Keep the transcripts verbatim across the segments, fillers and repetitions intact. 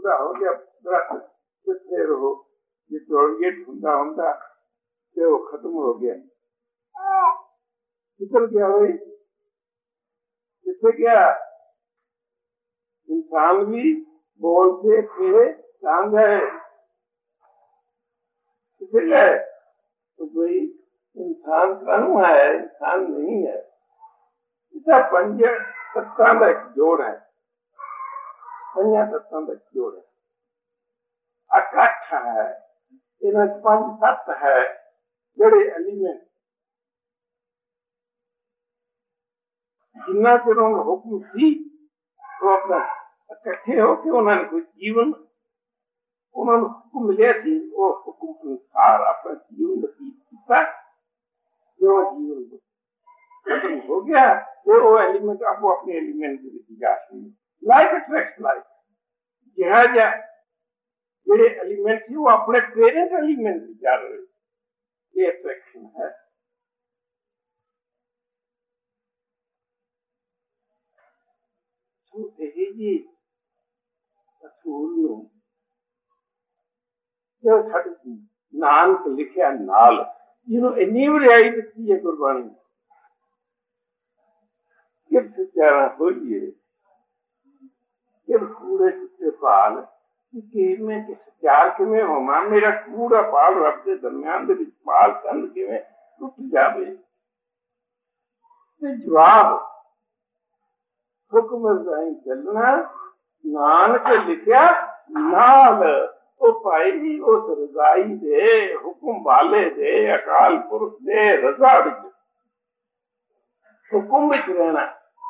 बूढ़ा हो गया दरख्त फिर हो ये तोड़िए ढूंढा होंदा तो वो खत्म हो गया। किधर गया भाई, कितने गया? इंसान भी बोलते थे कहाँ गए, किसे गए? तो भाई इंसान कौन है? इंसान नहीं है। इसका पंज तत्वां का एक जोड़ है, पंजा तत्वां का एक जोड़ है, अकठ है, इन्हें पंज तत्व है जेडे एलिमेंट जिन्ना चिर हुक्म सी वो अपना इकट्ठे होके उन्होंने कोई जीवन उन्होंने हुक्म मिले सी, वो हुक्म अनुसार अपना जीवन व्यतीत किया। जो जीवन खत्म हो गया तो वो एलिमेंट आपको अपने एलिमेंट की जा लाइक अट्रैक्ट लाइक जहाजा जेडे एलिमेंट थी वो अपने पेरेंट एलिमेंट जा रहे, ये अट्रैक्शन है। तो यही जी असूल जो साडे नानक लिखिया नाल जिन्हों इन्नी वरियाई दिती है गुरबाणी कि सचारा होइए कि कूड़े कुत्ते पाल कि मैं कि सचार किवें होवां, मेरा कूड़ा पाल रब दे दरम्यान दे विच पाल कंध किवें टुट जावे। ते जवाब हुक्म रजाई चलना नानक लिखिया नाल, ओ भाई उस रजाई दे हुक्म वाले दे अकाल पुरख दे रजा विच हुक्म विच रहना,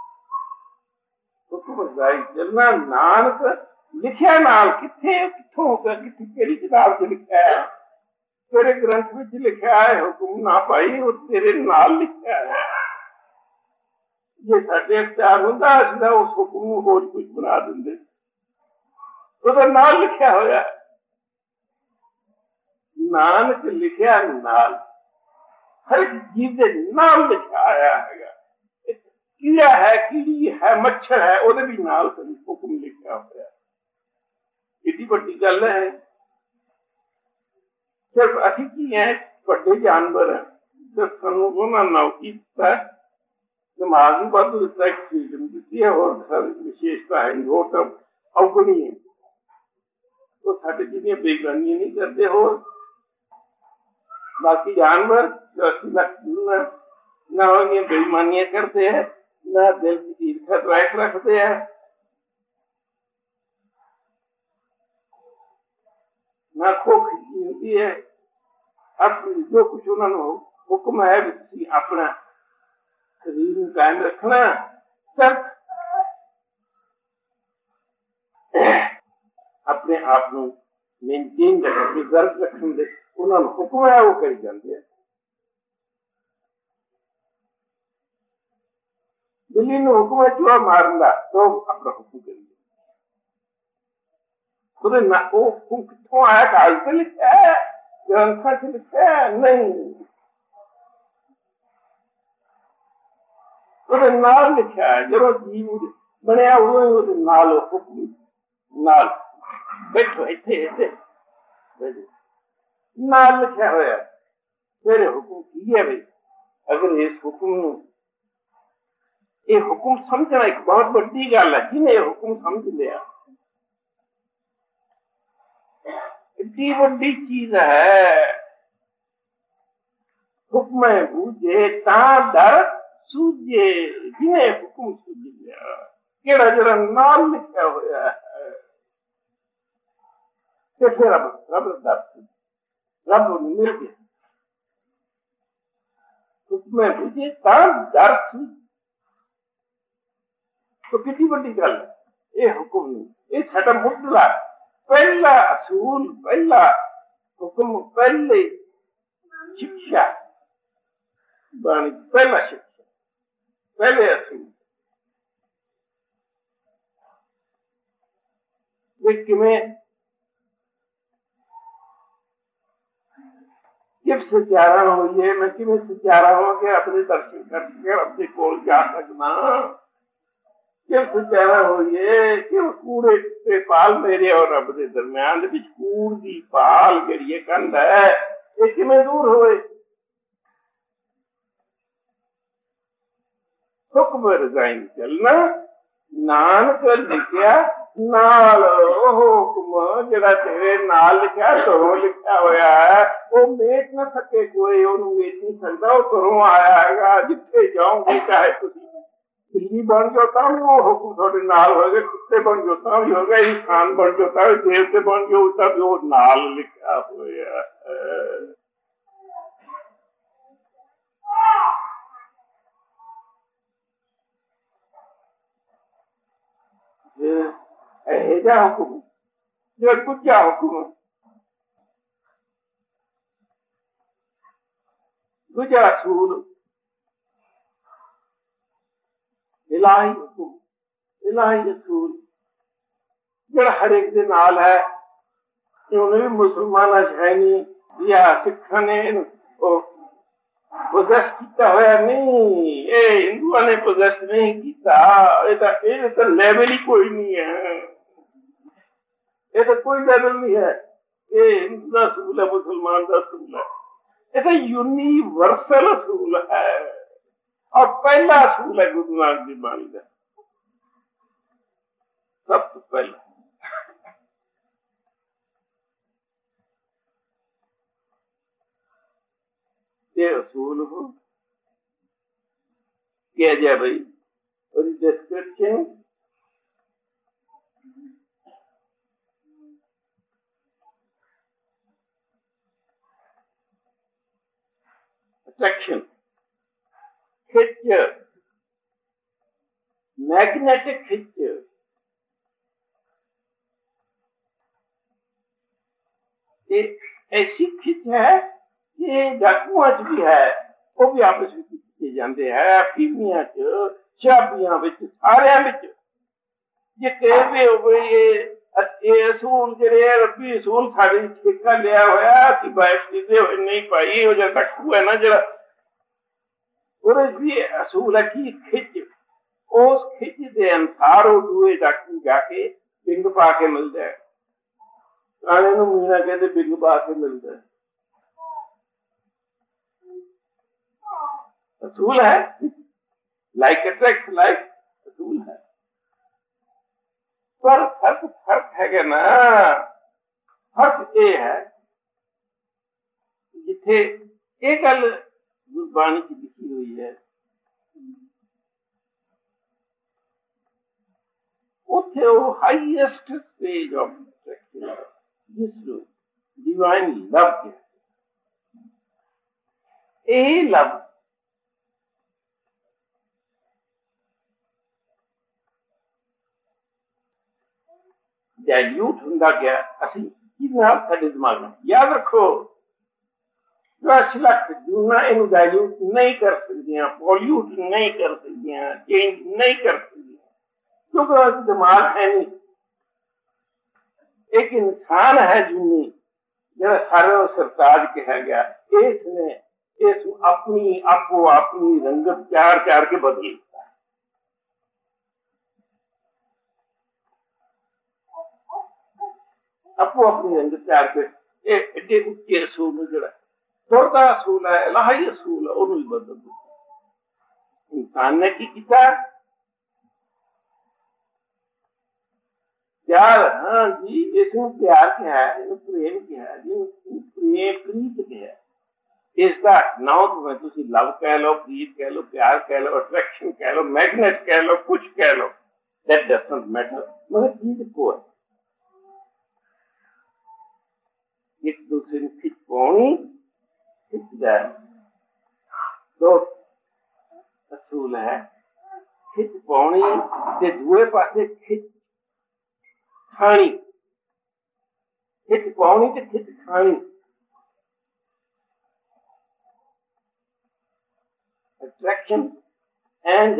हुक्म रजाई चलना नानक लिखिया नाल। किथे किथों किथे केड़ी किताब च लिखा है? तेरे ग्रंथ विच लिखा है हुक्म ना भाई, वो तेरे नाल लिखा है। जे साडे अख्तियार हुंदा असीं उस हुक्म नूं होर कुछ बना दिंदे, ਉਹਦਾ नाल लिखा होया नानक लिखिया नाल, हर एक जीव के नाल लिखा आया है। कीड़ा है, कीड़ी है, मच्छर है, ਉਹਦੇ भी नाल हुक्म लिखा होया। इतनी बड़ी गल है। सिर्फ असीं की है बड़े जानवर हैं, सिर्फ सानू उन्हां नाल कीता दिमाग भी वाधू दिता, एक फ्रीडम दी है और सारी विशेषता है, वो तो अवगुणी है। तो साडे जिहड़ियां बेईमानियां नहीं करते हो बाकी जानवर जो अस्सी लाख ना उन्हें बेईमानियां करते हैं, ना दिल की ईर्ष्या रख रखते हैं, ना खोख होती है। अब जो कुछ उन्होंने हुक्म है अपना शरीर में कायम रखना, सिर्फ अपने आप को मेनटेन रखना, प्रिजर्व रखने दे उन्होंने हुक्म है वो करी जाते हैं। बिल्ली ने हुक्म है चूहा मारना तो अपना हुक्म करिए, खुद ना वो हुक्म कितों आया? काल से लिखा है, ग्रंथा से लिखा है? नहीं, ਉਹਦੇ ਨਾਲ ਲਿਖਿਆ ਹੈ। ਜਦੋਂ ਜੀਵ ਬਣਿਆ ਉਦੋਂ ਹੀ ਉਹਦੇ ਨਾਲ ਹੁਕਮ ਨਾਲ ਬੈਠੋ ਇੱਥੇ ਇੱਥੇ ਨਾਲ ਲਿਖਿਆ ਹੋਇਆ। ਫਿਰ ਹੁਕਮ ਕੀ ਹੈ ਬਈ? ਅਗਰ ਇਸ ਹੁਕਮ ਨੂੰ ਇਹ ਹੁਕਮ ਸਮਝਣਾ ਇੱਕ ਬਹੁਤ ਵੱਡੀ ਗੱਲ ਹੈ। ਜਿਹਨੇ ਹੁਕਮ ਸਮਝ ਲਿਆ इतनी बड़ी चीज है। हुक्म बूझे ता डर सूझे, जिन्हें हुक्म सूझ गया केड़ा जरा नाम लिखा होया है ते फिर रब रब डर रब मिल गया। हुक्म बूझे ता डर सूझ, तो कितनी बड़ी गल है। ये हुक्म नहीं, ये साडा मुद्दा पहला असूल, पहला हुक्म, पहले शिक्षा बाणी, पहला शिक्षा, पहले असूल वे किमें जब सचारा हुई है, मैं किमें सचारा हो के अपने दर्शन करके अपने कोल जा सकना। किस कहना होइए कि कूड़े ते पाल मेरे और रब के दरम्यान कूड़ की पाल जी कंध है ये किमें दूर होए। हुक्म रजाइन चलना नानक लिखिया नाल हुक्म जरा तेरे नाल लिखा घरों लिखा होया है वो मेट न सके कोई ओनू मेट नहीं सकता वो घरों आया है जिथे जाओगे चाहे तुम बिल्ली बन जाता भी वो हुक्म थोड़े नाल हो गए कुत्ते बन जाता भी हो गए इंसान बन जाता भी देवते बन गए उसका भी वो नाल लिखा होया है हुक्म जो गुजा हुक्म गुजा सूल इलाही हुक्म इलाही रसूल जड़ा हर एक दे नाल है उन्हें भी मुसलमान है नहीं या सिखा ने पोजेस किया होया नहीं ये हिंदुआ ने पोजेस नहीं किया ये तो लेवल ही कोई नहीं है ये तो कोई लेवल नहीं है ये हिंदू का असूल है मुसलमान का असूल है ये तो यूनिवर्सल असूल है और पहला असूल है गुरु नानक की बाणी का सब तो पहला ये असूल हो क्या जाए भाई और डिस्क्रिप्शन अट्रैक्शन खिंच मैग्नेटिक खिंच ऐसी खिंच है कि डाकुआ च भी है वो भी आपस में खिंचे जाते हैं फीमिया च शाबियां सारिया जे कहते हो ये असूल जेडे रबी असूल साढ़े ठेका लिया होया असी बाइक दीदे हुए नहीं पाई वो जो डाकू है ना जरा और भी असूल है कि खिंच उस खिंच के अनुसार वो दूए डाकू जाके बिंग पा के मिलता है राणे नूं मीना कहते बिंग पा के मिलता है असूल है लाइक अट्रैक्ट लाइक असूल है पर फर्क फर्क है ना फर्क ये है जिथे ये गल गुरबाणी की लिखी हुई है उथे वो हाईएस्ट स्टेज ऑफ अट्रैक्शन जिसको डिवाइन लव कहते ये लव डाइल्यूट होंदा गया असली साडे दिमाग में याद रखो दस लाख जूना इन डाइल्यूट नहीं कर सकदियां पॉल्यूट नहीं कर सकदियां चेंज नहीं कर सकदियां क्योंकि दिमाग है नहीं एक इंसान है जूनी जरा सारे सरताज कहा गया इसने इस अपनी आपको अपनी रंगत चार चार के बदली अपो अपनी रंगत चार के एडे उच्चे असूल जरा तुरदा असूल है इलाही असूल है उन्होंने बदल दिया इंसान ने की किया प्यार हाँ जी इसमें प्यार क्या है इसमें प्रेम क्या है जी प्रेम प्रीत क्या है इसका नाउ तुम्हें तुसी लव कह लो प्रीत कह लो प्यार कह लो अट्रैक्शन कह लो मैग्नेट कह लो कुछ कह लो दैट डजंट मैटर मगर चीज को है एक दूसरे ने खिंच पानी खिंच जाए तो असूल है खिंच पानी ते दूए पासे खिंच खानी खिंच पानी ते खिंच खानी अट्रैक्शन एंड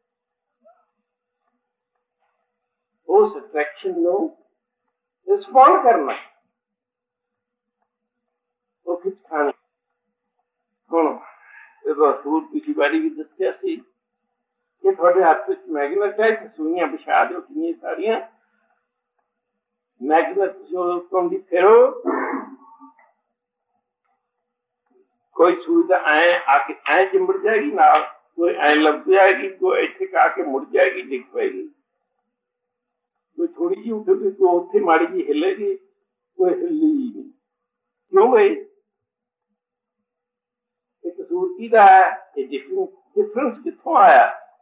उस अट्रैक्शन नो रिस्पॉन्ड करना वो खिंच खानी हूँ जो असूल पिछली बारी भी दसिया सी ये थोड़े हाथ में मैग्नेट है, सुइयां बिछा दो कितनी सारियां मैग्नेट जो तुम भी फेरो, कोई सुविधा आए आके आए चिमड़ जाएगी ना, कोई आए लग जाएगी, कोई ऐसे आके मुड़ जाएगी, दिख पाएगी, कोई थोड़ी जी उठेगी तो उत्थे माड़ी जी हिलेगी, कोई हिली ही नहीं। क्यों भाई? एक कसूर किहदा है? ये डिफरेंस डिफरेंस कित्थों आया?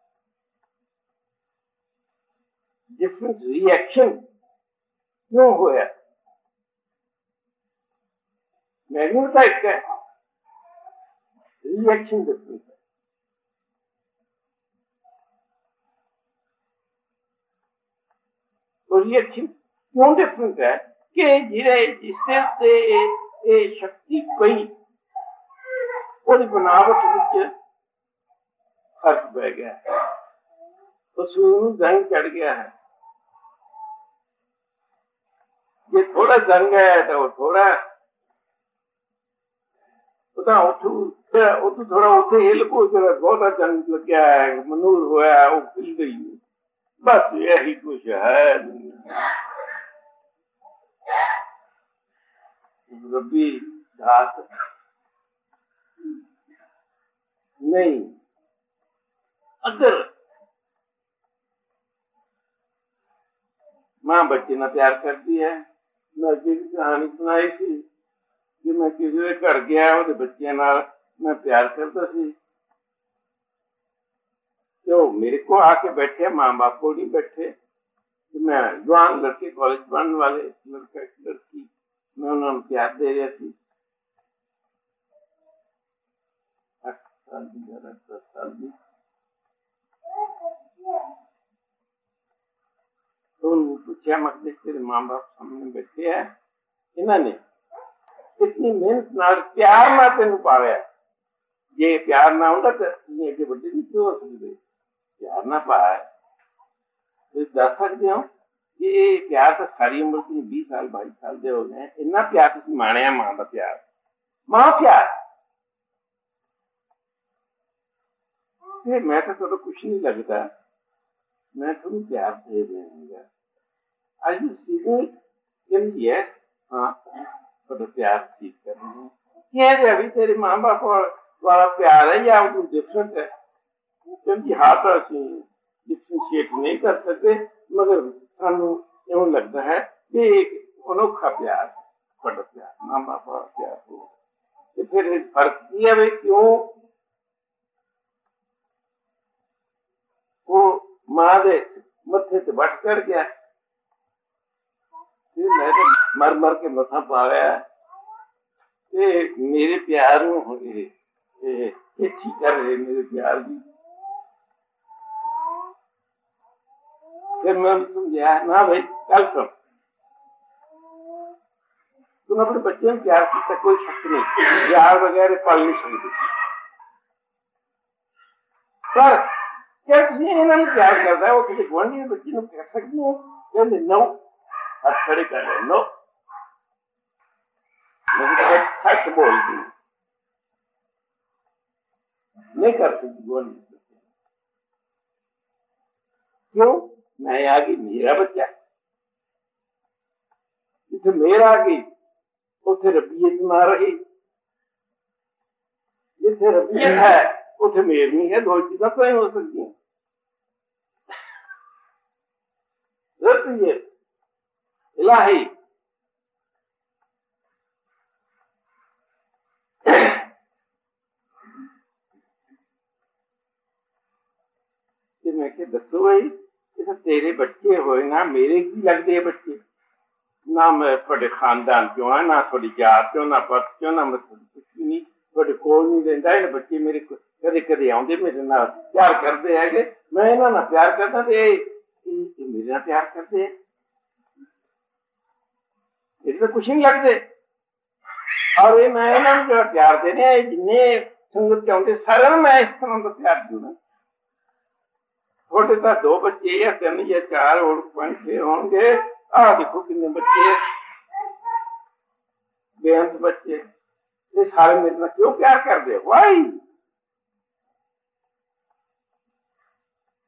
डिफरेंस रिएक्शन क्यों होया? मैग्नेट एक है, रिएक्शन डिफरेंस है। तो रिएक्शन क्यों डिफरेंस है कि जिहड़े जिससे से ये शक्ति पई ਉਹਦੀ बनावट ਵਿੱਚ फर्क पै गया है, उसमें जंग चढ़ गया है। ये थोड़ा जंग है तो थोड़ा उतो थोड़ा उसे हिल को बहुत जंग लग गया है, मनूर होया वो खिल गई, बस यही कुछ है। रब्बी घात नहीं, अगर मां बच्चे ना प्यार करती है, मैं अगे कहानी सुनाई थी कि मैं किसी के घर गया, वो बच्चे नाल मैं प्यार करता सी, तो मेरे को आके बैठे, मां बाप को नहीं बैठे, तो मैं जवान लड़के कॉलेज पढ़ने वाले लड़का लड़की मैं उन्होंने प्यार दे रहा थी, आठ साल की दस साल की, तो पूछा मत देख, तेरे मां बाप सामने बैठे है, इन्होंने इतनी मेहनत नाल प्यार ना तेन पाया, जे प्यार ना होता तो अगे बड़े नहीं क्यों हो सकते, प्यार ना पाया तो दस सकते हो कि प्यार तो सारी उम्र की बीस साल बाईस साल के हो गए, इन्ना प्यार तुम माणिया मां का प्यार, मां प्यार मैं तो थोड़ा कुछ नहीं लगता, मैं थोड़ी प्यार दे दूंगा, आज सीधी यस हाँ थोड़ा प्यार ठीक कर रहे हैं, अभी तेरे माँ बाप वाला प्यार है या वो डिफरेंट है, क्योंकि हाथ असी डिफ्रेंशिएट नहीं कर सकते, मगर सानू यूं लगता है कि एक अनोखा प्यार, बड़ा प्यार, माँ बाप वाला प्यार हो, तो फिर फर्क किया भाई क्यों वो मां दे मथे से बट कर गया, मैं तो मर मर के मथा पा गया, मेरे प्यार ये ठीक कर रहे मेरे प्यार की, फिर मैं समझाया ना भाई कल सुन, तुम अपने बच्चे में प्यार की कोई शक नहीं, प्यार वगैरह पाल नहीं सकते, पर क्या तुझे इन्होंने प्यार करता है, वो किसी गुआढ़ी के बच्चे को कह सकती है, कहते नो हाथ खड़े कर रहे नो, मैं सच बोल दी नहीं कर सकती गुआढ़ी, क्यों? मैं आगे मेरा बच्चा, जिसे मेरा आगे उसे रबियत ना रही, जिसे रबियत है उसे मेर नहीं है, दो चीजें तो नहीं हो सकती हैं, रबियत इलाही मैं क्या दसो भाई, इसे तेरे बच्चे होए ना मेरे की लगते है बच्चे, ना मैं थोड़े खानदान क्यों है, ना थोड़ी जात क्यों, ना पत क्यों, ना मैं कुछ नहीं थोड़े कोल नहीं देता है, बच्चे मेरे को कदे कदे आते मेरे ना प्यार करते है, मैं इन्हों ना प्यार करता तो मेरे ना प्यार करते है, मेरे तो कुछ नहीं लगते, और ये मैं इन्होंने जो प्यार देने जिन्हें संगत के आते सारे मैं इस तरह का प्यार दूंगा, थोड़े तो दो बच्चे या तीन या चार और पांच छह होंगे, आ देखो कितने बच्चे बेअंत बच्चे, ये सारे मेरे में क्यों प्यार कर दे, वाई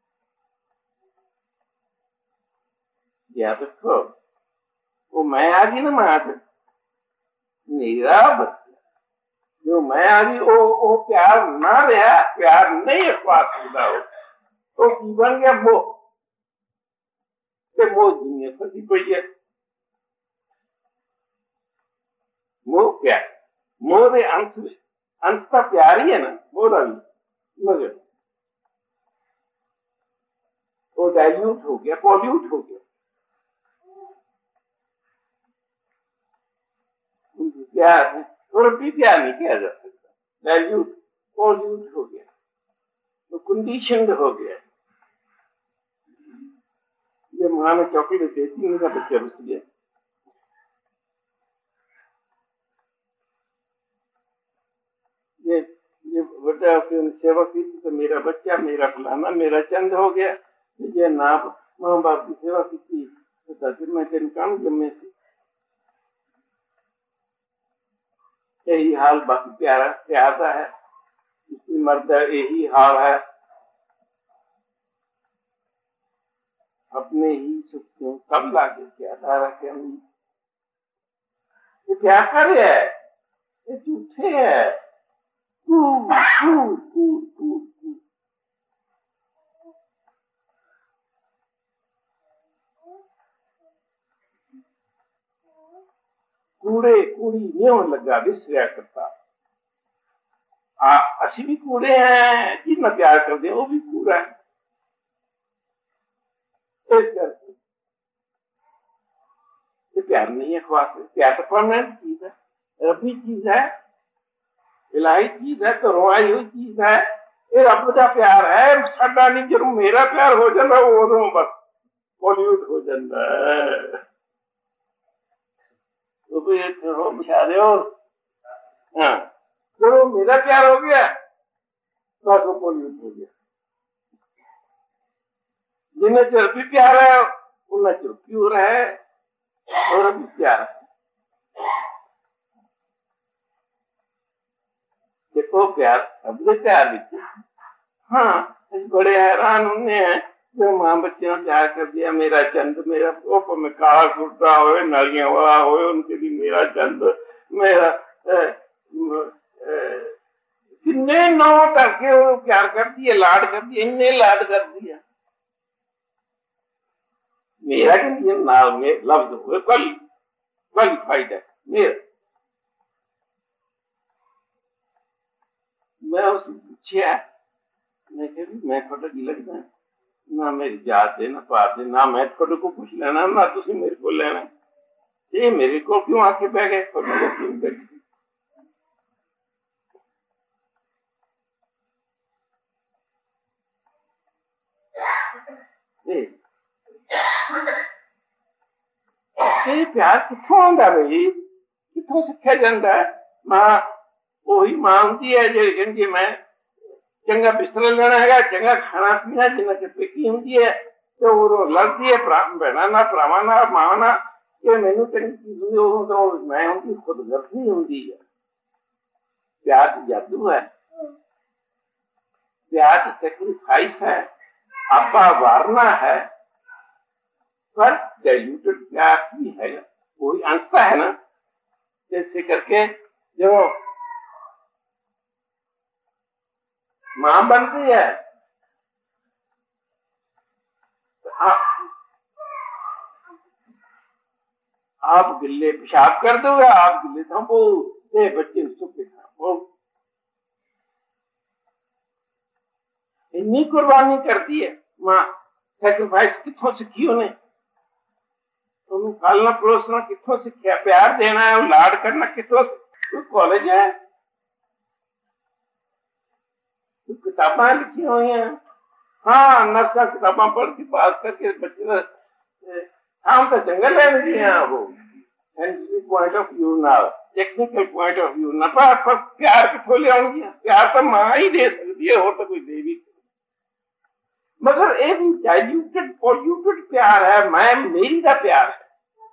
याद रखो, वो मैं आ गई ना मां से, मेरा बच्चा जो मैं आ गई, वो वो प्यार ना रहा, प्यार नहीं अखवा सकता हो, तो की बन गया वो वो दुनिया फसी पई है। मोह प्यार, मोह के अंश अंश का प्यार ही है ना मोह भी, मगर वो डाइल्यूट हो गया, पॉल्यूट हो गया। प्यार थोड़ा भी प्यार नहीं किया जा सकता, डाइल्यूट पॉल्यूट हो गया, तो कंडीशन हो गया। ये मां में चॉकलेट देती, मेरा बच्चा रुस गया। ये ये बच्चा सेवा की तो मेरा बच्चा, मेरा फलाना, मेरा चंद हो गया। ये ना मां बाप की सेवा की तो फिर मैं तेन काम जमे से यही हाल बाकी प्यारा प्यारा है, इसकी मर्द यही हाल है, अपने ही सुखियों कब लागे क्या धारा के हम ये क्या कर रहे है, ये झूठे है। कूद कूद कूद कूद कूद कूड़े कूड़ी नहीं लगा विसरिया करता। असी भी कूड़े हैं, जितना प्यार कर दे वो भी कूड़ा है। इस करके ये प्यार नहीं है ख्वास, प्यार तो परमानेंट चीज है, रबी चीज है, इलाही चीज है, तो रुआई हुई चीज है। ये रब का प्यार है, साडा नहीं। जरूर मेरा प्यार हो जाता वो बस पॉल्यूट हो जाता है। तो फिर हो बेचारे हो, हाँ जरूर मेरा प्यार हो गया बस वो पॉल्यूट हो गया। जिन्हें चर भी प्यार है उन्हें चर प्यूर है और अभी प्यार है। देखो प्यार अब प्यार भी, हाँ बड़े हैरान होने हैं जो मां बच्चे ने प्यार कर दिया। मेरा चंद, मेरा ओप में काला कुर्ता हो, नालियां वाला हो, उनके लिए मेरा चंद, मेरा किन्ने नौ करके वो प्यार कर दिया, लाड कर दिया, इन्ने लाड कर दिया। मेरा के नाल में लफ्ज हुए क्वाली क्वालिफाइड है मेरा। मैं उससे पूछा, मैं कह मैं थोड़ा की लगता है ना, मेरी जात है ना पात है ना, मैं थोड़े को कुछ लेना ना तुम मेरे को लेना, ये मेरे को क्यों आके बह गए, थोड़े को क्यों बैठ ये प्यार कितों आता भाई, कितों सीखा जाता है। मां वही मां होती है जो कहती है मैं चंगा बिस्तर लेना है, चंगा खाना पीना जिन्हें के पेकी होती है, तो वो लड़ती है बहना ना भरावा ना मां ना कि मैनू चंगी चीज होंगी तो मैं होंगी खुद गलत नहीं होंगी है। प्यार जादू है, प्यार सेक्रीफाइस है, आपा वारना है, पर डाइल्यूटेड प्यार भी है, वही अंशता है ना। जैसे करके जो मां बनती है तो आप, आप गिल्ले पेशाब कर दोगे, आप गिल्ले थम्बो दे बच्चे सुखे थम्बो, इतनी कुर्बानी करती है मां। सैक्रिफाइस कितों सीखी उन्हें, उन्हें पालना परोसना कितों सीखा, प्यार देना है, लाड करना कितों, कॉलेज है, किताबा लिखी हुई हैं। हाँ नर्सा किताबा पढ़ के पास करके बच्चे हम तो जंगल लेने दिए वो साइंटिफिक पॉइंट ऑफ व्यू ना, टेक्निकल पॉइंट ऑफ व्यू ना, पर प्यार कितों ले आउगी, प्यार तो मां ही दे सकती है, और तो कोई दे भी। मगर ये भी डाइल्यूटेड पॉल्यूटेड प्यार है, मैं मेरी का प्यार है,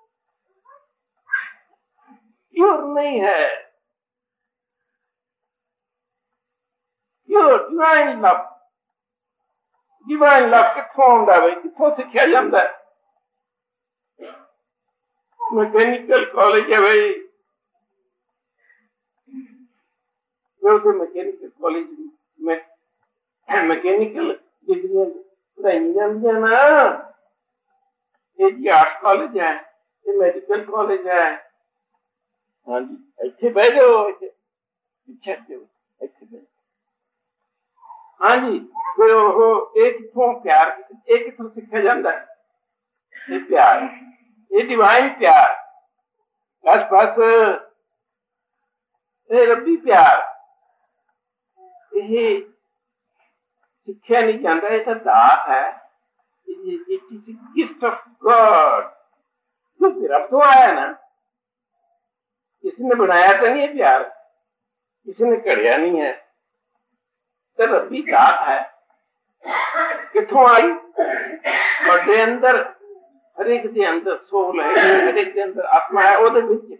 प्योर नहीं है, pure divine love. Divine love कितों आंदा भाई, कितों सीखा जाता है। मैकेनिकल कॉलेज है भाई, तो मैकेनिकल कॉलेज में मैकेनिकल डिग्रियां पढ़ाई जाती ना। ये जी आर्ट कॉलेज है, ये मेडिकल कॉलेज है। हाँ जी, इतने बह जाओ, पीछे इतने बह। हाँ जी, फिर वो एक कितों प्यार, एक कितों सीखा जाता है ये प्यार, ये डिवाइन प्यार, बस बस ये रब्बी प्यार, ये सीखा नहीं जाता, ये तो दात है, ये गिफ्ट ऑफ गॉड जो रब तो आया ना। किसी ने बनाया तो नहीं है प्यार, किसी ने कड़िया नहीं है, तो रब्बी दात है। किथों आई? और अंदर हर एक के अंदर सोल है, हर एक के अंदर आत्मा है, वो विच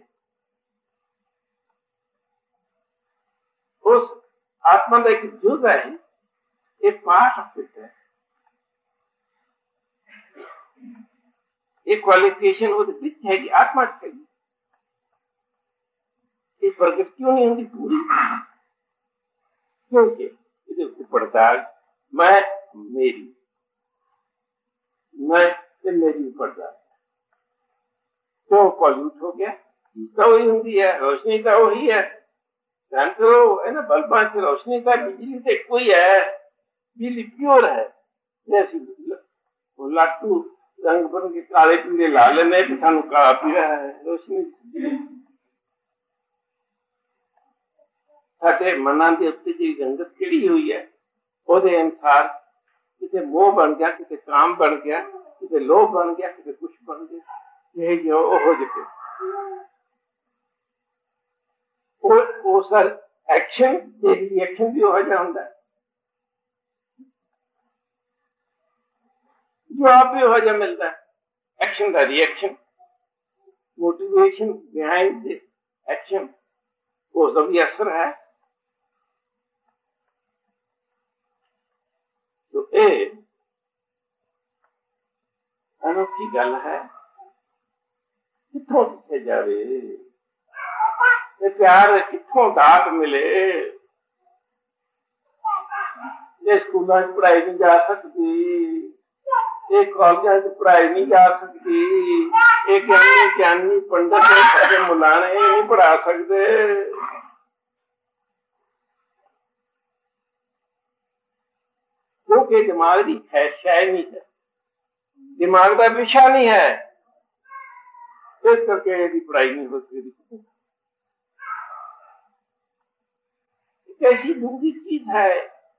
उस आत्मा का एक जुज है, एक पार्ट ऑफ इट है, एक क्वालिफिकेशन वो विच है कि आत्मा है। ये प्रगट क्यों नहीं होती पूरी? क्योंकि इसे पड़ताल मैं मेरी मैं से मेरी पड़ताल तो पॉल्यूट हो गया। तो वही होती है, रोशनी तो वही है, जानते हो है ना, बल्बा से रोशनी का बिजली से कोई है, बिजली प्योर है। जैसी लाटू रंग बन के काले पीले लाल में भी सानू काला पीला है रोशनी। साडे मनां दे उत्ते जी रंगत किहड़ी हुई है, ਉਹਦੇ अनुसार किते मोह बन गया, किते काम बन गया, किते लोभ बन गया, किते कुछ बन गया। ये जो हो जाते वो सर एक्शन रिएक्शन भी हो जाता है, जवाब भी हो जा मिलता है। एक्शन का reaction, motivation behind this action, वो सभी असर है। तो ये अनोखी गल है, कितों सीखे जावे, ये प्यार कितों दात मिले। ये स्कूलों में पढ़ाई नहीं जा सकती, ये कॉलेज में पढ़ाई नहीं जा सकती, एक ज्ञानी ज्ञानी पंडित ने मुलाने नहीं पढ़ा सकते, क्योंकि दिमाग की शय नहीं है, दिमाग का विषय नहीं है, इस करके यदि पढ़ाई नहीं हो सकती। कैसी डूंगी चीज है,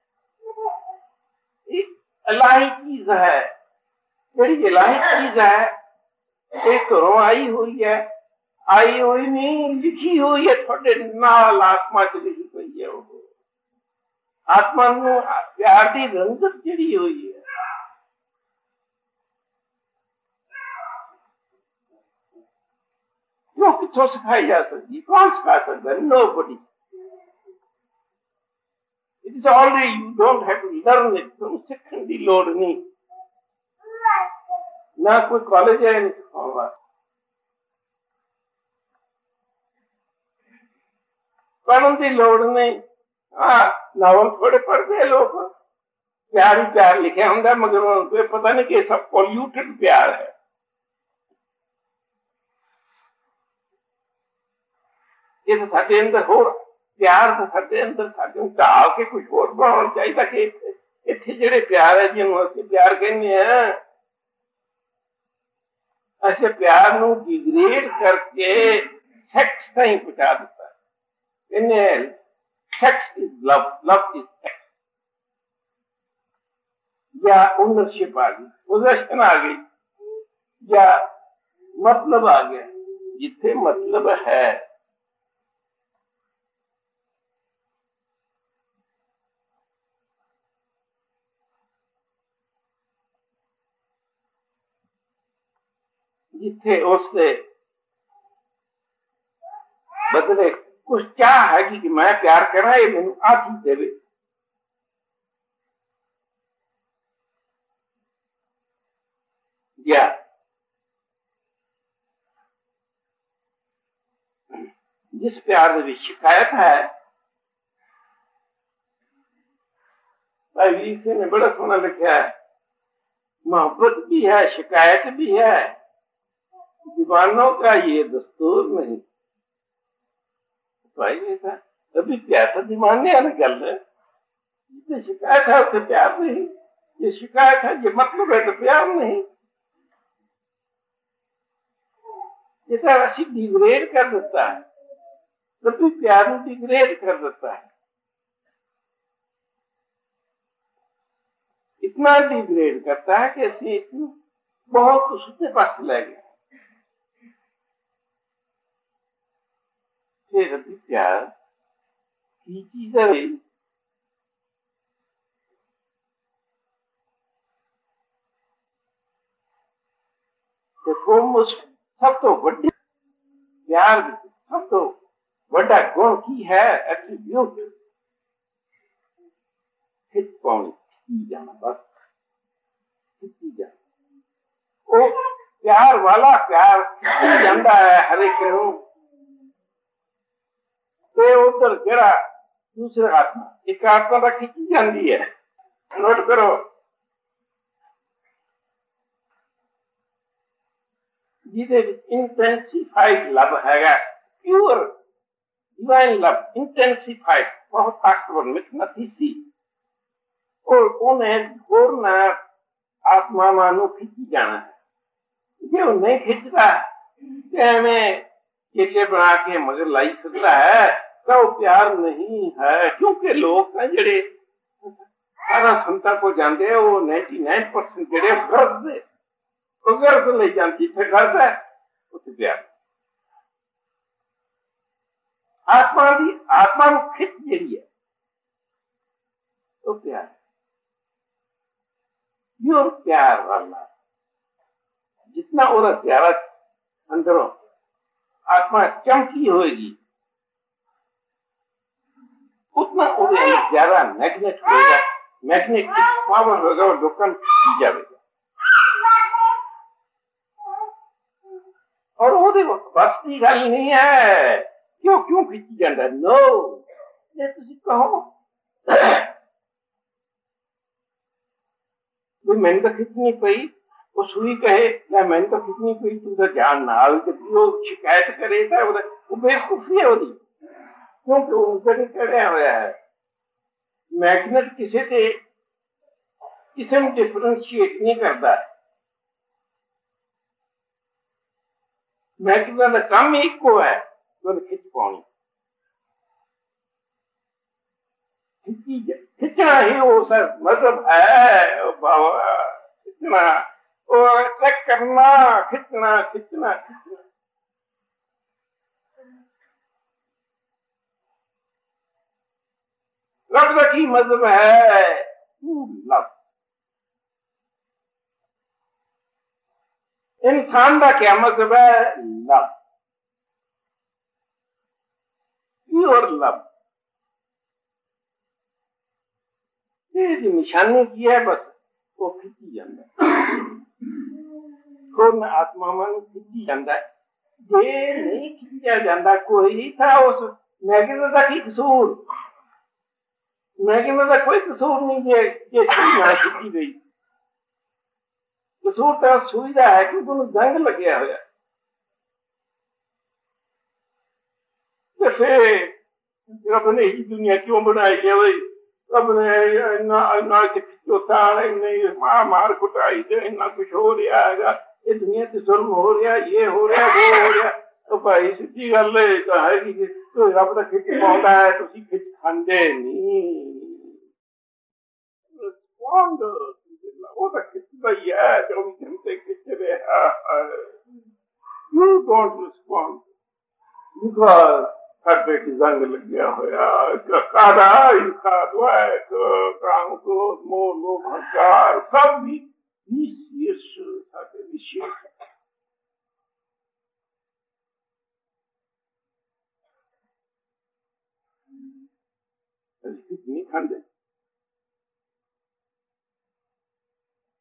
एक इलाही चीज है, बड़ी इलाही चीज है, एक घरों आई हुई है, आई हुई नहीं लिखी हुई है, थोड़े नाल आत्मा च लिखी हुई है। वो आत्मा नूं प्यार की रंगत जिहड़ी हुई है, वो कितों सिखाई जा सकती? कौन सिखा सकता? Nobody. It is already, you don't have to learn it, तुम सीखने की लोड़ नहीं, ना कोई कॉलेज है नहीं सिखाने वाला, पढ़ने की लोड़ नहीं। हाँ, नावल थोड़े पढ़ते लोग, प्यार ही प्यार लिखे होंगे, मगर उनको पता नहीं कि सब पॉल्यूटेड प्यार है। ये तो साडे अंदर हो प्यार, तो साडे अंदर साडे ढाल के कुछ होर बनाना चाहिए कि इत्थे जिहड़े प्यार है जिन्हों असीं प्यार कहने हैं, ऐसे प्यार नूं डिग्रेड करके सेक्स ताईं पहुंचा दिता। कहने sex is love, love is sex, या ओनरशिप आ गई, पोजेशन आ गई, या मतलब आ गया। जिथे मतलब है जिथे उससे बदले कुछ चाह है कि मैं प्यार करना, ये मैनू आ चीज देवे, या जिस प्यार दे विच शिकायत है, भाई वीर सिंह ने बड़ा सोहना लिखा है, मोहब्बत भी है शिकायत भी है, दीवानों का ये दस्तूर नहीं। भाई ऐसा तभी प्यार था दीवाने वाली गल है, जिससे शिकायत है उससे प्यार नहीं, ये शिकायत है ये मतलब है तो प्यार नहीं। ये तो राशि डिग्रेड कर देता है, तभी प्यार में डिग्रेड कर देता है, इतना डिग्रेड करता है कि ऐसे बहुत कुछ उसके पास ले गया। फिर अभी प्यार की चीज है, देखो मुझ सब तो बड़ी प्यार सब तो बड़ा गुण की है एट्रीब्यूट, खिंच पानी खिंची जाना, बस खिंची जाना। वो प्यार वाला प्यार खिंची जाता है हर एक नूं, ते उधर जरा दूसरे आत्मा एक आत्मा तक खिंची जाती है। नोट करो, जिदे इंटेंसिफाइड लव हैगा, प्योर डिवाइन लव इंटेंसिफाइड, बहुत ताकतवर मिथनतीसी, और उन्हें होरना आत्मा मानो खिंची जाना है। जो नहीं खिंचता हमें केले बना के मगर लाई सकता है तो प्यार नहीं है, क्योंकि लोग ना जड़े सारा संता को जानते हैं वो निन्यानवे परसेंट जड़े गर्द है, वो गर्द नहीं जानती थे, गर्द है उसे प्यार। आत्मा भी आत्मा को खिंच जड़ी है तो प्यार, प्योर प्यार वाला जितना और प्यारा अंदरों आत्मा चमकी होगी उतना और ज्यादा मैग्नेट होगा, मैग्नेटिक पावर होगा और लोगों खींच जाएगा। और वो देखो बस की गल नहीं है, क्यों क्यों खींची जाता है, नो ये तुम कहो मैंने तो खिंचनी पई, वो सुई कहे या मैंने तो खिंचनी पई, तू तो ध्यान ना वो शिकायत करे था, वो बेवकूफी है होती, क्योंकि उनसे करे हुआ है। मैग्नेट किसी से किस्म डिफरेंशिएट नहीं करता, मैग्नेट का काम एक को है तो खिंच पानी, खिंचना ही वो सर मतलब है बाबा, खिंचना वो ट्रैक करना, खिंचना खिंचना खिंचना। लव की मतलब है लव, इंसान का क्या मतलब है, लव, प्योर लव। ये निशानी की है बस वो खिंची जाता है, कौन आत्मा मन खिंची जाता है, जे नहीं खिंचा जाता कोई था उस मैगज़ीन का की कसूर, मैगज़ीन का कोई कसूर नहीं है ये सुई खिंची गई, कसूर तो सुई का है कि तुम जंग लगे हुआ। जैसे रब ने ही दुनिया क्यों बनाई है भाई, रब ने ना खिंचोता मार मार कुटाई से इतना कुछ हो रहा है, ये दुनिया से जुल्म हो रहा, ये हो रहा वो हो रहा, तो भाई सीधी गल है कि तो रब का खिंच पाता है तो खिंच खाते नहीं, रिस्पॉन्ड वो तो खिंचता ही है, चौबीस घंटे खिंच रहा है, यू डोंट रिस्पॉन्ड बिकॉज खड्डे की जंग लग गया होया, कादा खादवा काम क्रोध मोह लोभ अहंकार सब भी विशेष विशेष नहीं खाते।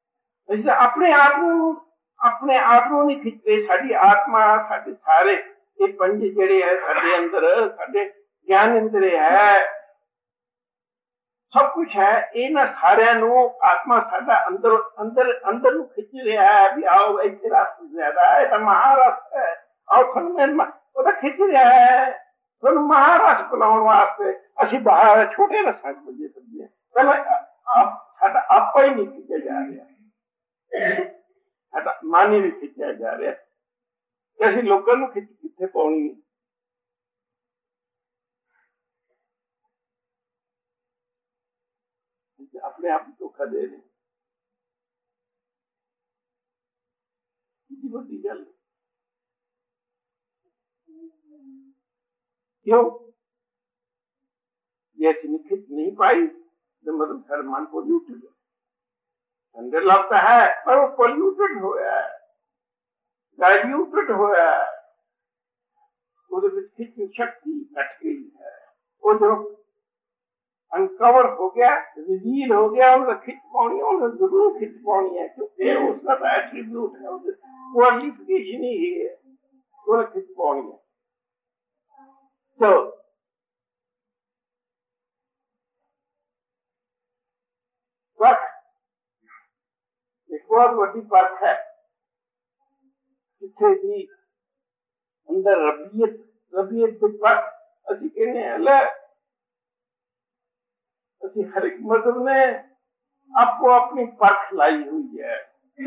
ऐसे अपने आप अपने आप नहीं खिंचते, साड़ी आत्मा साढ़े सारे ये पंज जेड़े है साडे अंदर, साडे ज्ञान इंद्रिय है, सब कुछ है, इन्हां सारियां नूं आत्मा साडा अंदर अंदर अंदर नूं खिच रहा है भी आओ इत्थे रस ज्यादा है, तो महारस है, आओ खंडन ओदा खिच रहा है तुहानूं महारस पिलाउण वास्ते। असीं बाहर छोटे रसां च वजे फिरदे हां, पहलां आप साडा आपा ही नहीं खिचया जा रहा, साडा मन ही नहीं खिचया जा रहा, ते असीं लोकां नूं खिच कित्थे पाउणी। अपने आप धोखा दे रहे बड़ी गल क्यों ये खिंच नहीं पाई तो मतलब सर मन पोल्यूटेड अंदर लगता है पर वो पोल्यूटेड होया है, डाइल्यूटेड होया है, खिंच शक्ति घट गई है। वो जो अनकवर हो गया, रिवील हो गया, उनका खिंच पानी उनका जरूर खिंच पानी है, क्योंकि उसका एट्रीब्यूट है, क्वालिफिकेशन ही है, वो खिंच पानी है। तो परख एक बहुत बड़ी परख है, जिथे भी अंदर रबियत रबियत की परख असी कहने है, हर एक मजहब ने आपको अपनी परख लाई हुई है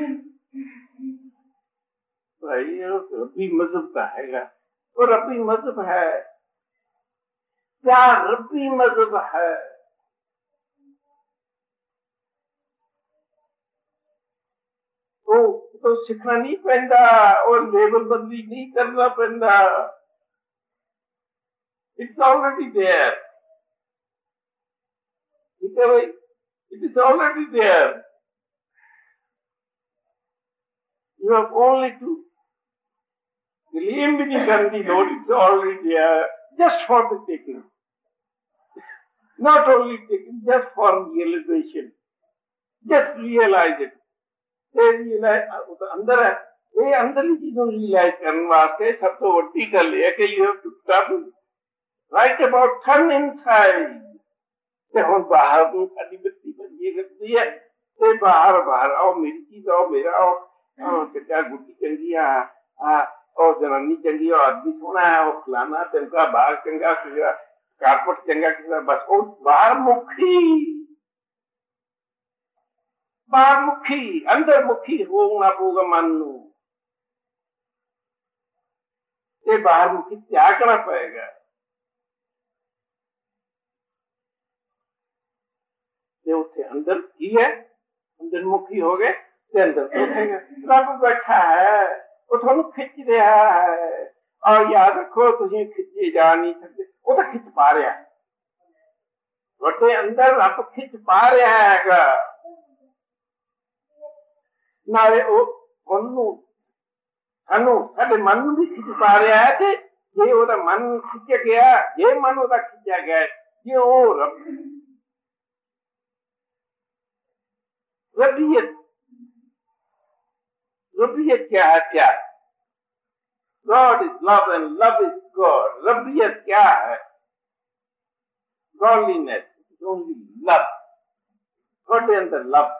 भाई, रबी मजहब का हैगा, वो रबी मजहब है क्या, रबी मजहब है, वो तो सीखना नहीं पैंदा और लेवल बदली नहीं करना पैंदा, इट्स ऑलरेडी देयर, ठीक है भाई, it is already there, you have only to claim with the Gandhi Lord, it's already there, just for the taking, not only taking, just for realization, just realize it, ये realize अंदर है, ये अंदर की चीजों realize करने वास्ते सब तो वड्डी गल है कि you have to turn right about, turn inside, ते हुण बाहर नूं साडी बत्ती बंदी करदी है, ते बाहर बाहर आओ मेरी चीज आओ मेरा आओ, चंगा गुड्डी चंगी आ, ओ जनानी चंगी, आदमी सोहना है, वो फलाना चंगा, बाहर चंगा, कारपेट चंगा, किसी बस वो बाहर मुखी, बाहर मुखी, अंदर मुखी होना पऊगा मन नूं, ते बाहर मुखी त्याग करना पड़ेगा, उसे अंदर की है, अंदर मुखी हो गए ते अंदर उठेगा, रब बैठा है, वो थानू खिंच रहा है, और याद रखो तुसीं खिंचे जा नहीं सकते, वो तो खिंच पा रहा है, वटे अंदर रब खिंच पा रहा हैगा, नाले वो उन्नू सानू साडे मन नूं भी खिंच पा रहा है, ते जे ओदा मन खिंच गया, जे मन ओदा खिंचा गया, जे वो रब रबियत, रबियत क्या है, क्या God is love and love is God, रबियत क्या है, godliness is only love, God के अंदर love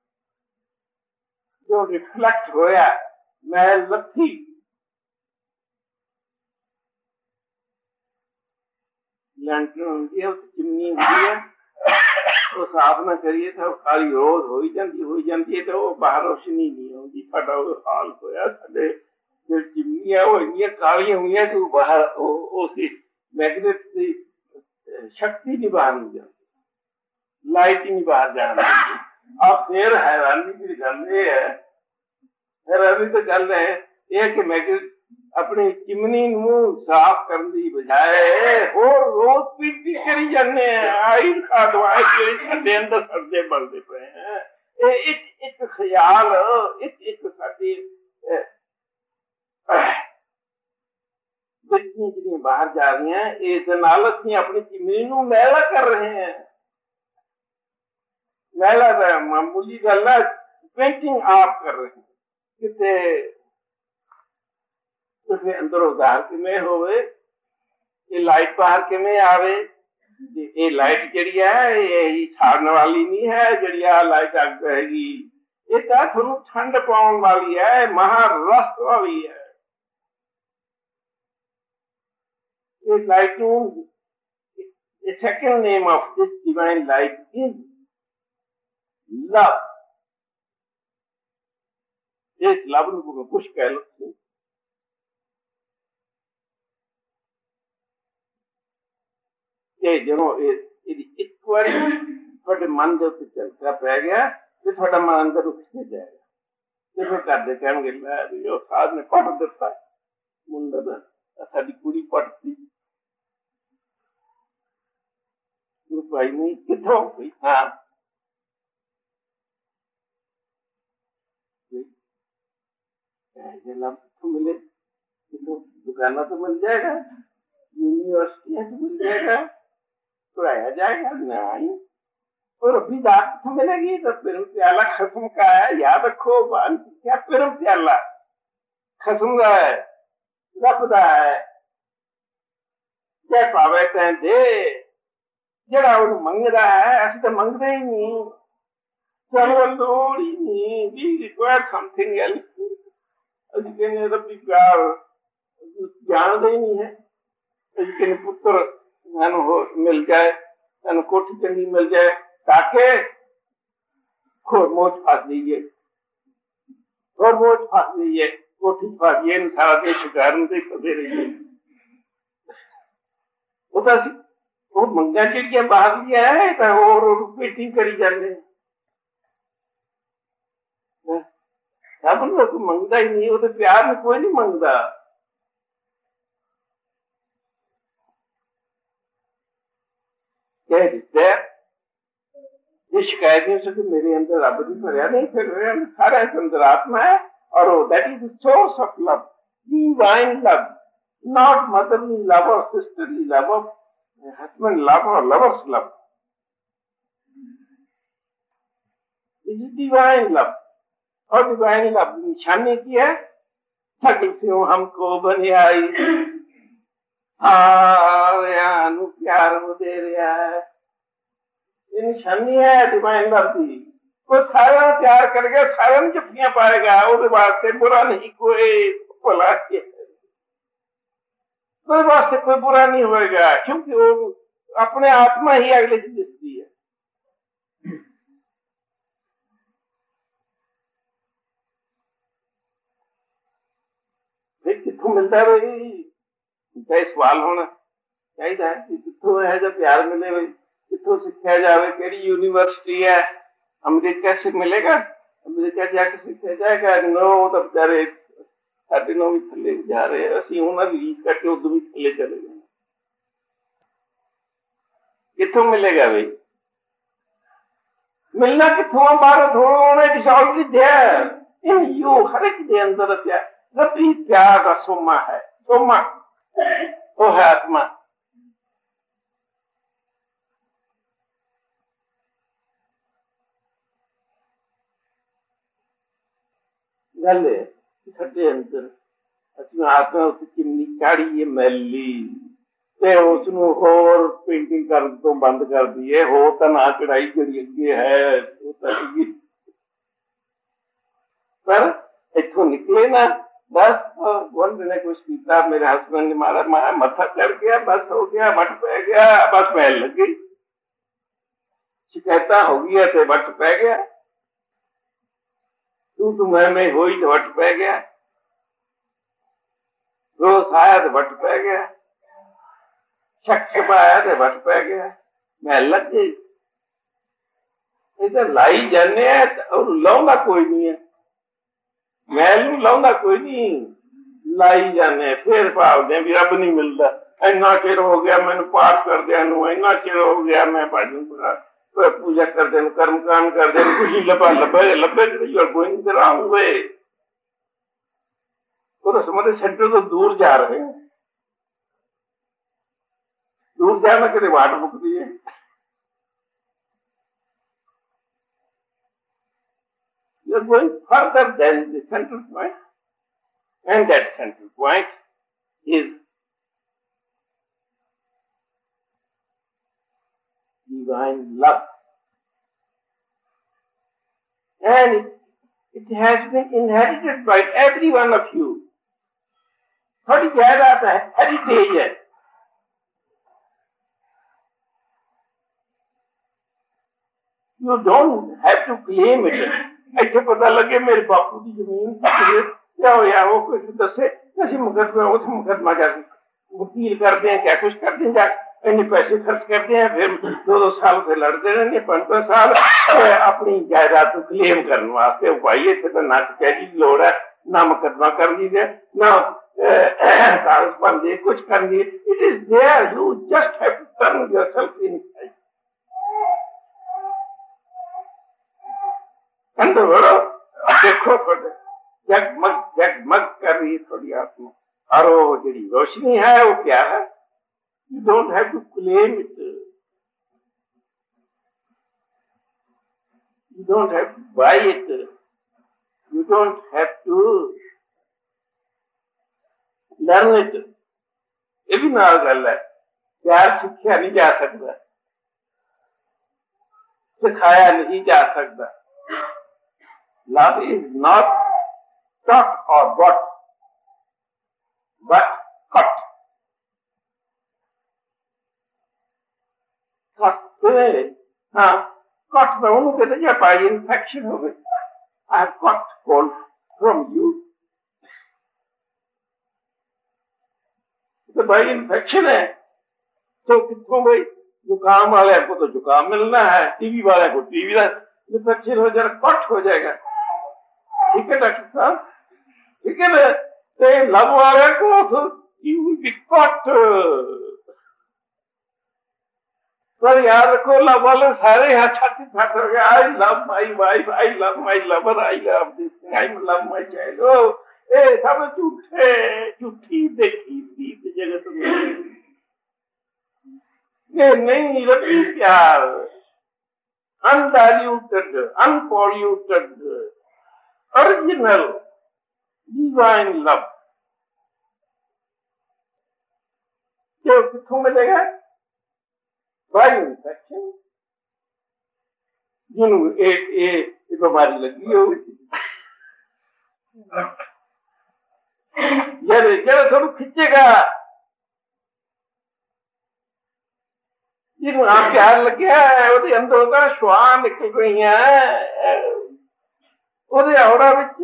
जो रिफ्लेक्ट होया, मैं लथी लैंटन होंगी है, उस चिमनी होंगी है, तो साफ ना करिए तो काली रोज हो जाती हो जाती है, तो वो बाहर रोशनी नहीं होगी, साडा वो हाल होया, साडे जो चिमनी है वो इतनी कालियां हुई है, तो बाहर उसकी मैग्नेट की शक्ति नहीं बाहर नहीं जाती, लाइट ही नहीं बाहर जाना। अब फिर हैरानी की गल ये है, हैरानी तो गल है ये कि मैग्नेट अपनी चिमनी नूं साफ करने की बजाय और रोज पीटी करी जाने, आई खा दवाए साडे अंदर सर्दे बनते पे हैं, एक एक ख्याल एक एक साडी बच्चियां जिहड़ियां बाहर जा रही हैं, इस नाल असीं अपनी चिमनी नूं मैला कर रहे हैं, मैला दा मामूली गल है, पेंटिंग आप कर रहे हैं किते, तो फिर अंदर उधार किमें होवे, ये लाइट बाहर किमें आवे, ये लाइट जड़ी है ये छाड़ने वाली नहीं है, जड़ी आ लाइट अग रहेगी, ये तो थोड़ा ठंड पाने वाली है, महारस वाली है। ये light, the second name of this divine light is love. इस लव को कुछ कह लो, ये जनो एक बार थोड़े मन के उत्ते चलता पै गया तो थोड़ा मन अंदर उठ के जाएगा, तो फिर करते कहेंगे जो साध ने पट दिता मुंडा दा साडी कुड़ी पटती भाई नहीं कितों हाँ लव तो मिले, दुकाना तो मिल जाएगा, यूनिवर्सिटियां तो मिल जाएगा, पढ़ाया जाएगा नहीं, और अभी दात तो मिलेगी तो फिर प्याला खत्म का है, याद रखो क्या फिर प्याला खत्म का है, रबदा है, क्या पावे तैं दे, जरा उन मंग रहा है, ऐसे तो मंगते ही नहीं, चलो लोड़ ही नहीं, we require something else, अजी कहने रब्बी प्यार जानते ही नहीं है, अजी कहने पुत्र मैंने हो मिल जाए, मैंने कोठी चंगी मिल जाए, ताकि खोर मोच फास दीजिए, खोर मोच फास दीजिए, कोठी फास ये सारा देश कारण से फंसे रहिए, होता सी वो मंगा चिड़िया बाहर लिया है तो और पेटी करी जाने अपन लोग मंगता ही नहीं, वो तो प्यार में कोई नहीं मंगता। क्या रिश्ता ये शिकायत नहीं सकती मेरे अंदर रब की भरिया नहीं, फिर मेरे अंदर सारा अंदर आत्मा है और वो that is the source of love, divine love, not motherly love और sisterly love of husband love or lover's love. This is divine love. और divine love की निशानी की है, सगल से हमको बने आई, हाँ प्यार वो दे रहा है, ये निशानी है divine love की। वो सारा प्यार करके सारा जफ्फियां पाएगा, उसके वास्ते बुरा नहीं कोई भला किया, कोई वास्ते कोई बुरा नहीं होएगा, क्योंकि वो अपने आत्मा ही अगले की दिखती है। फिर कितों मिलता है भाई, क्या सवाल होना चाहिए कि कितों है जब प्यार मिले भाई, कितों सीखा जाए, केड़ी यूनिवर्सिटी है, अमेरिका से मिलेगा, अमेरिका जाके सीखा जाएगा, नो तो बेचारे साढ़े नौ भी थले जा रहे हैं, असं उन्होंने लीज करके उधर भी थले चले गए, कितों मिलेगा भाई, मिलना कितों बाहर थोड़ा it is already there in you, हर एक के अंदर प्यार, रब्बी प्यार का सोमा है, सोमा वो है आत्मा। गल साडे अंदर असं आत्मा उस चिमनी चाड़ी है मैली, ते उसनू होर पेंटिंग कर तो बंद कर दी है, हो तो ना चढ़ाई जड़ी अगे है, पर इथों निकले ना बस वन ने कुछ किया, मेरे हस्बैंड ने मारा, मारा मथा चढ़ गया, बस हो गया, वट पै गया, बस मैल लग गई, शिकायत हो गई तो वट पै गया, तू तू मैं मैं हो ही तो वट पै गया, रोज आया तो वट पै गया, शक पाया तो वट पै गया, मैल लग गई, इधर लाई जाने और लाउंदा कोई नहीं है, मैल नूं लाउंदा कोई नहीं, लाई जाने फिर भावदे भी रब नहीं मिलता, इन्ना चिर हो गया मैनू पाठ करदियां नूं, इन्ना चिर हो गया मैं भजन पूजा करदे कर्म कांड करदे कुछ लभा लभे लभे कोई नहीं तेरा हुए, तो समझे सेंटर तो दूर जा रहे हैं, दूर जाना कि वाट मुकती है, you are going further than the central point, and that central point is divine love. And it, it has been inherited by every one of you. थोड़ी जायदाद है, हेरिटेज है. You don't have to claim it. ऐसे पता लगे मेरे बापू की जमीन क्या हो या वो कुछ दसे जैसे मुकदमा उस मुकदमा जाके वकील करते हैं, क्या कुछ करते हैं, इतने पैसे खर्च करते हैं, फिर दो दो साल से लड़ते रहेंगे, पांच पांच साल अपनी जायदाद को क्लेम करने वास्ते भाई थे तो ना कचहरी की लोड़ है, ना मुकदमा कर लीजिए, ना कागज पर दे कुछ कर लीजिए. It is there, you just have to turn yourself inside. अंदर बढ़ो, देखो थोड़े जगमग जगमग कर रही थोड़ी आत्मा, और वो जी रोशनी है वो क्या है? You don't have to claim it. You don't have to buy it. You don't have to learn it. ये भी ना गल है. प्यार सीखा नहीं जा सकता, सिखाया नहीं जा सकता. Love is not taught or bought, but caught. Caught. हाँ, caught में उन्होंने कहते हैं by infection हो गई. I have caught cold from you. तो by infection है, तो कितनों भाई जुकाम वाले को तो जुकाम मिलना है, टीवी वाले को टीवी का इन्फेक्शन हो जाएगा, कट हो जाएगा. ठीक है डॉक्टर साहब, ठीक है ना? तो लव वाले को तो यू विल बी कट. पर याद रखो, लव वाले सारे यहाँ छाती फट हो गया. I love my wife, I love my lover, I love this, I love my child. ओ ए सब झूठे, झूठी देखी थी जगत में. ये नहीं रखी प्यार, undiluted, unpolluted, original, divine love. जो किथों मिलेगा? By infection. जिन्होंने एक एक बीमारी लगी हो, यार जरा थोड़ा खींचेगा. जिन्होंने आपके हाथ लग गया है, वो अंदर होता है श्वान निकल रही है, ਉਹਦੇ ਔੜਾ ਵਿੱਚ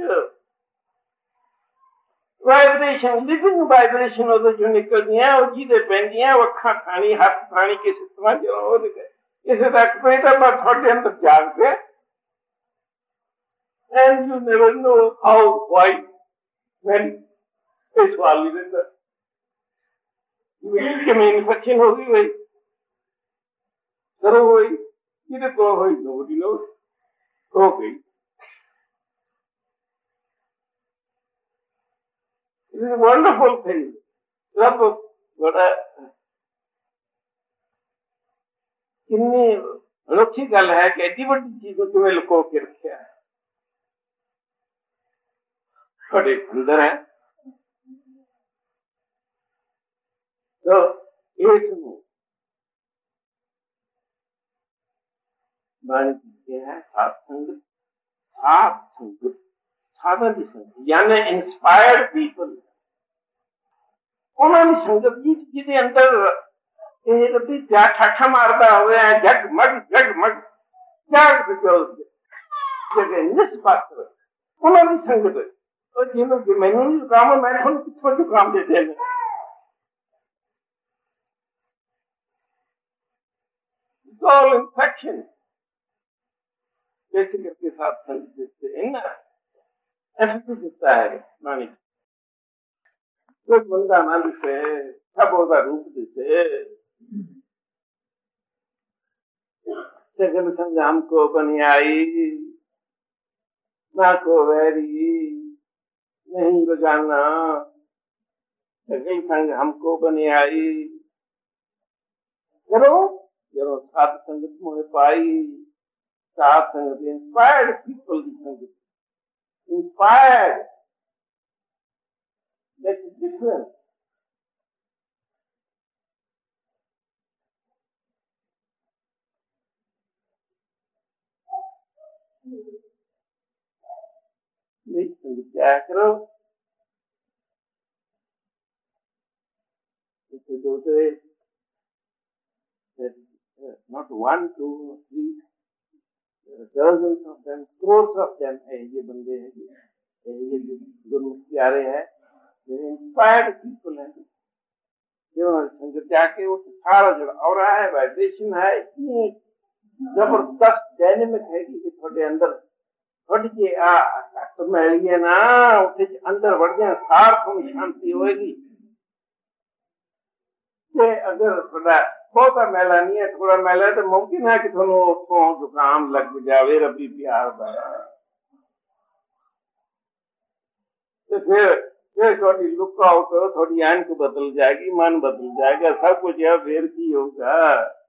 ਵਾਈਬ੍ਰੇਸ਼ਨ, ਲਿਵਿੰਗ ਵਾਈਬ੍ਰੇਸ਼ਨ ਉਹਦੇ ਚੋਂ ਨਿਕਲਦੀਆਂ, ਉਹ ਜਿਹਦੇ ਪੈਂਦੀਆਂ ਉਹ ਅੱਖਾਂ ਖਾਣੀ, ਹੱਥ ਖਾਣੀ, ਕਿਸੇ ਤਰ੍ਹਾਂ ਜਦੋਂ ਉਹਦੇ ਕਿਸੇ ਤੱਕ ਪਈ ਤਾਂ ਬਸ ਤੁਹਾਡੇ ਅੰਦਰ ਜਾਗ ਪਿਆ. And you never know how why when ਇਹ ਸਵਾਲ ਨਹੀਂ ਰਹਿੰਦਾ ਕਿਵੇਂ ਇਨਫੈਕਸ਼ਨ ਹੋ ਗਈ ਹੋਈ, करो होई, किधर को होई, nobody knows. हो गई. It is a wonderful thing. रब बड़ा कितनी अनोखी गल है कि एडी बड़ी चीज को तुम्हें लुको के रखा है, बड़े अंदर है. तो इसमें है सात संगत, सात संगत, साधन की संगत, यानी इंस्पायर्ड पीपल. उन्होंने संगत जी जिसके अंदर ये भी क्या ठाठा मारता हुआ है, जगमग जगमग जाग जगह निष्पात्र. उन्होंने संगत और जिन्होंने मैंने जुकाम है, मैं खुद कितों जुकाम दे देना. It's all infection. जैसे करके साथ संग देते हैं ना, ऐसे दिखता है मानी कोई बंदा ना दिखे, सब होगा रूप दिखे. सगल संग हमको बनी आई, ना को वैरी नहीं बजाना. सगल संग हमको बनी आई, करो जरो साथ संगत मोह पाई. साथ संगत, inspired people की संगत, inspired. That's the difference. जाया करो। दो तो not one, two, three, dozens of them, crores of them है ये बंदे हैं, ये गुरुमुख प्यारे हैं, इंस्पायर्ड पीपल हैं, जो संगत जाके वो सारा जो और है वाइब्रेशन है इतनी जबरदस्त डायनेमिक है कि थोड़े अंदर थोड़ी जी आ तो मिलिए ना उसे अंदर बढ़ जाए सार थोड़ी शांति होएगी। ये अगर थोड़ा थोड़ा मेला नहीं है, थोड़ा मेला है तो मुमकिन है कि थोड़ा उसको जुकाम लग जावे रबी प्यार तो फिर फिर थोड़ी लुक आउट हो, थोड़ी आंख बदल जाएगी, मन बदल जाएगा, सब कुछ यह फिर की होगा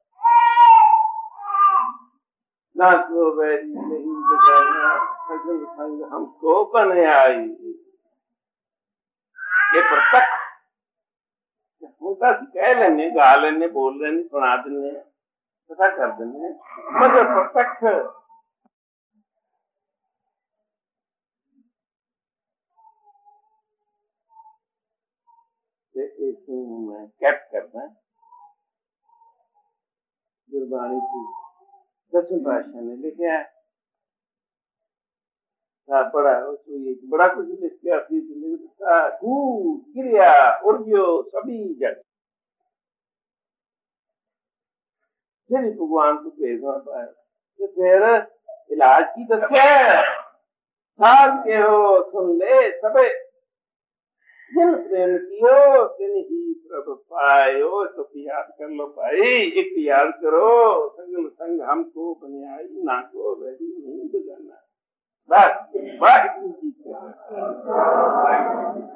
ना तो वैरी नहीं बजाना सजल संग हमको बने आई। ये प्रत्यक्ष उनका कह लेने गा लेने बोल लेने सुना देने पता कर देने मगर प्रत्यक्ष मैं कैप करना गुरबाणी की दसवीं भाषा में लिखे है बड़ा बड़ा कुछ लिखा क्रिया उर्जो सभी जगह फिर भगवान को भेजना पाए तो फिर इलाज की दस्या साज के हो सुन ले सबे जिन प्रेम कियो तिन ही प्रभु पायो। तो याद कर लो भाई, एक याद करो संग संग हमको बने आई ना को वही नहीं बजाना बस वाहिगुरु जी का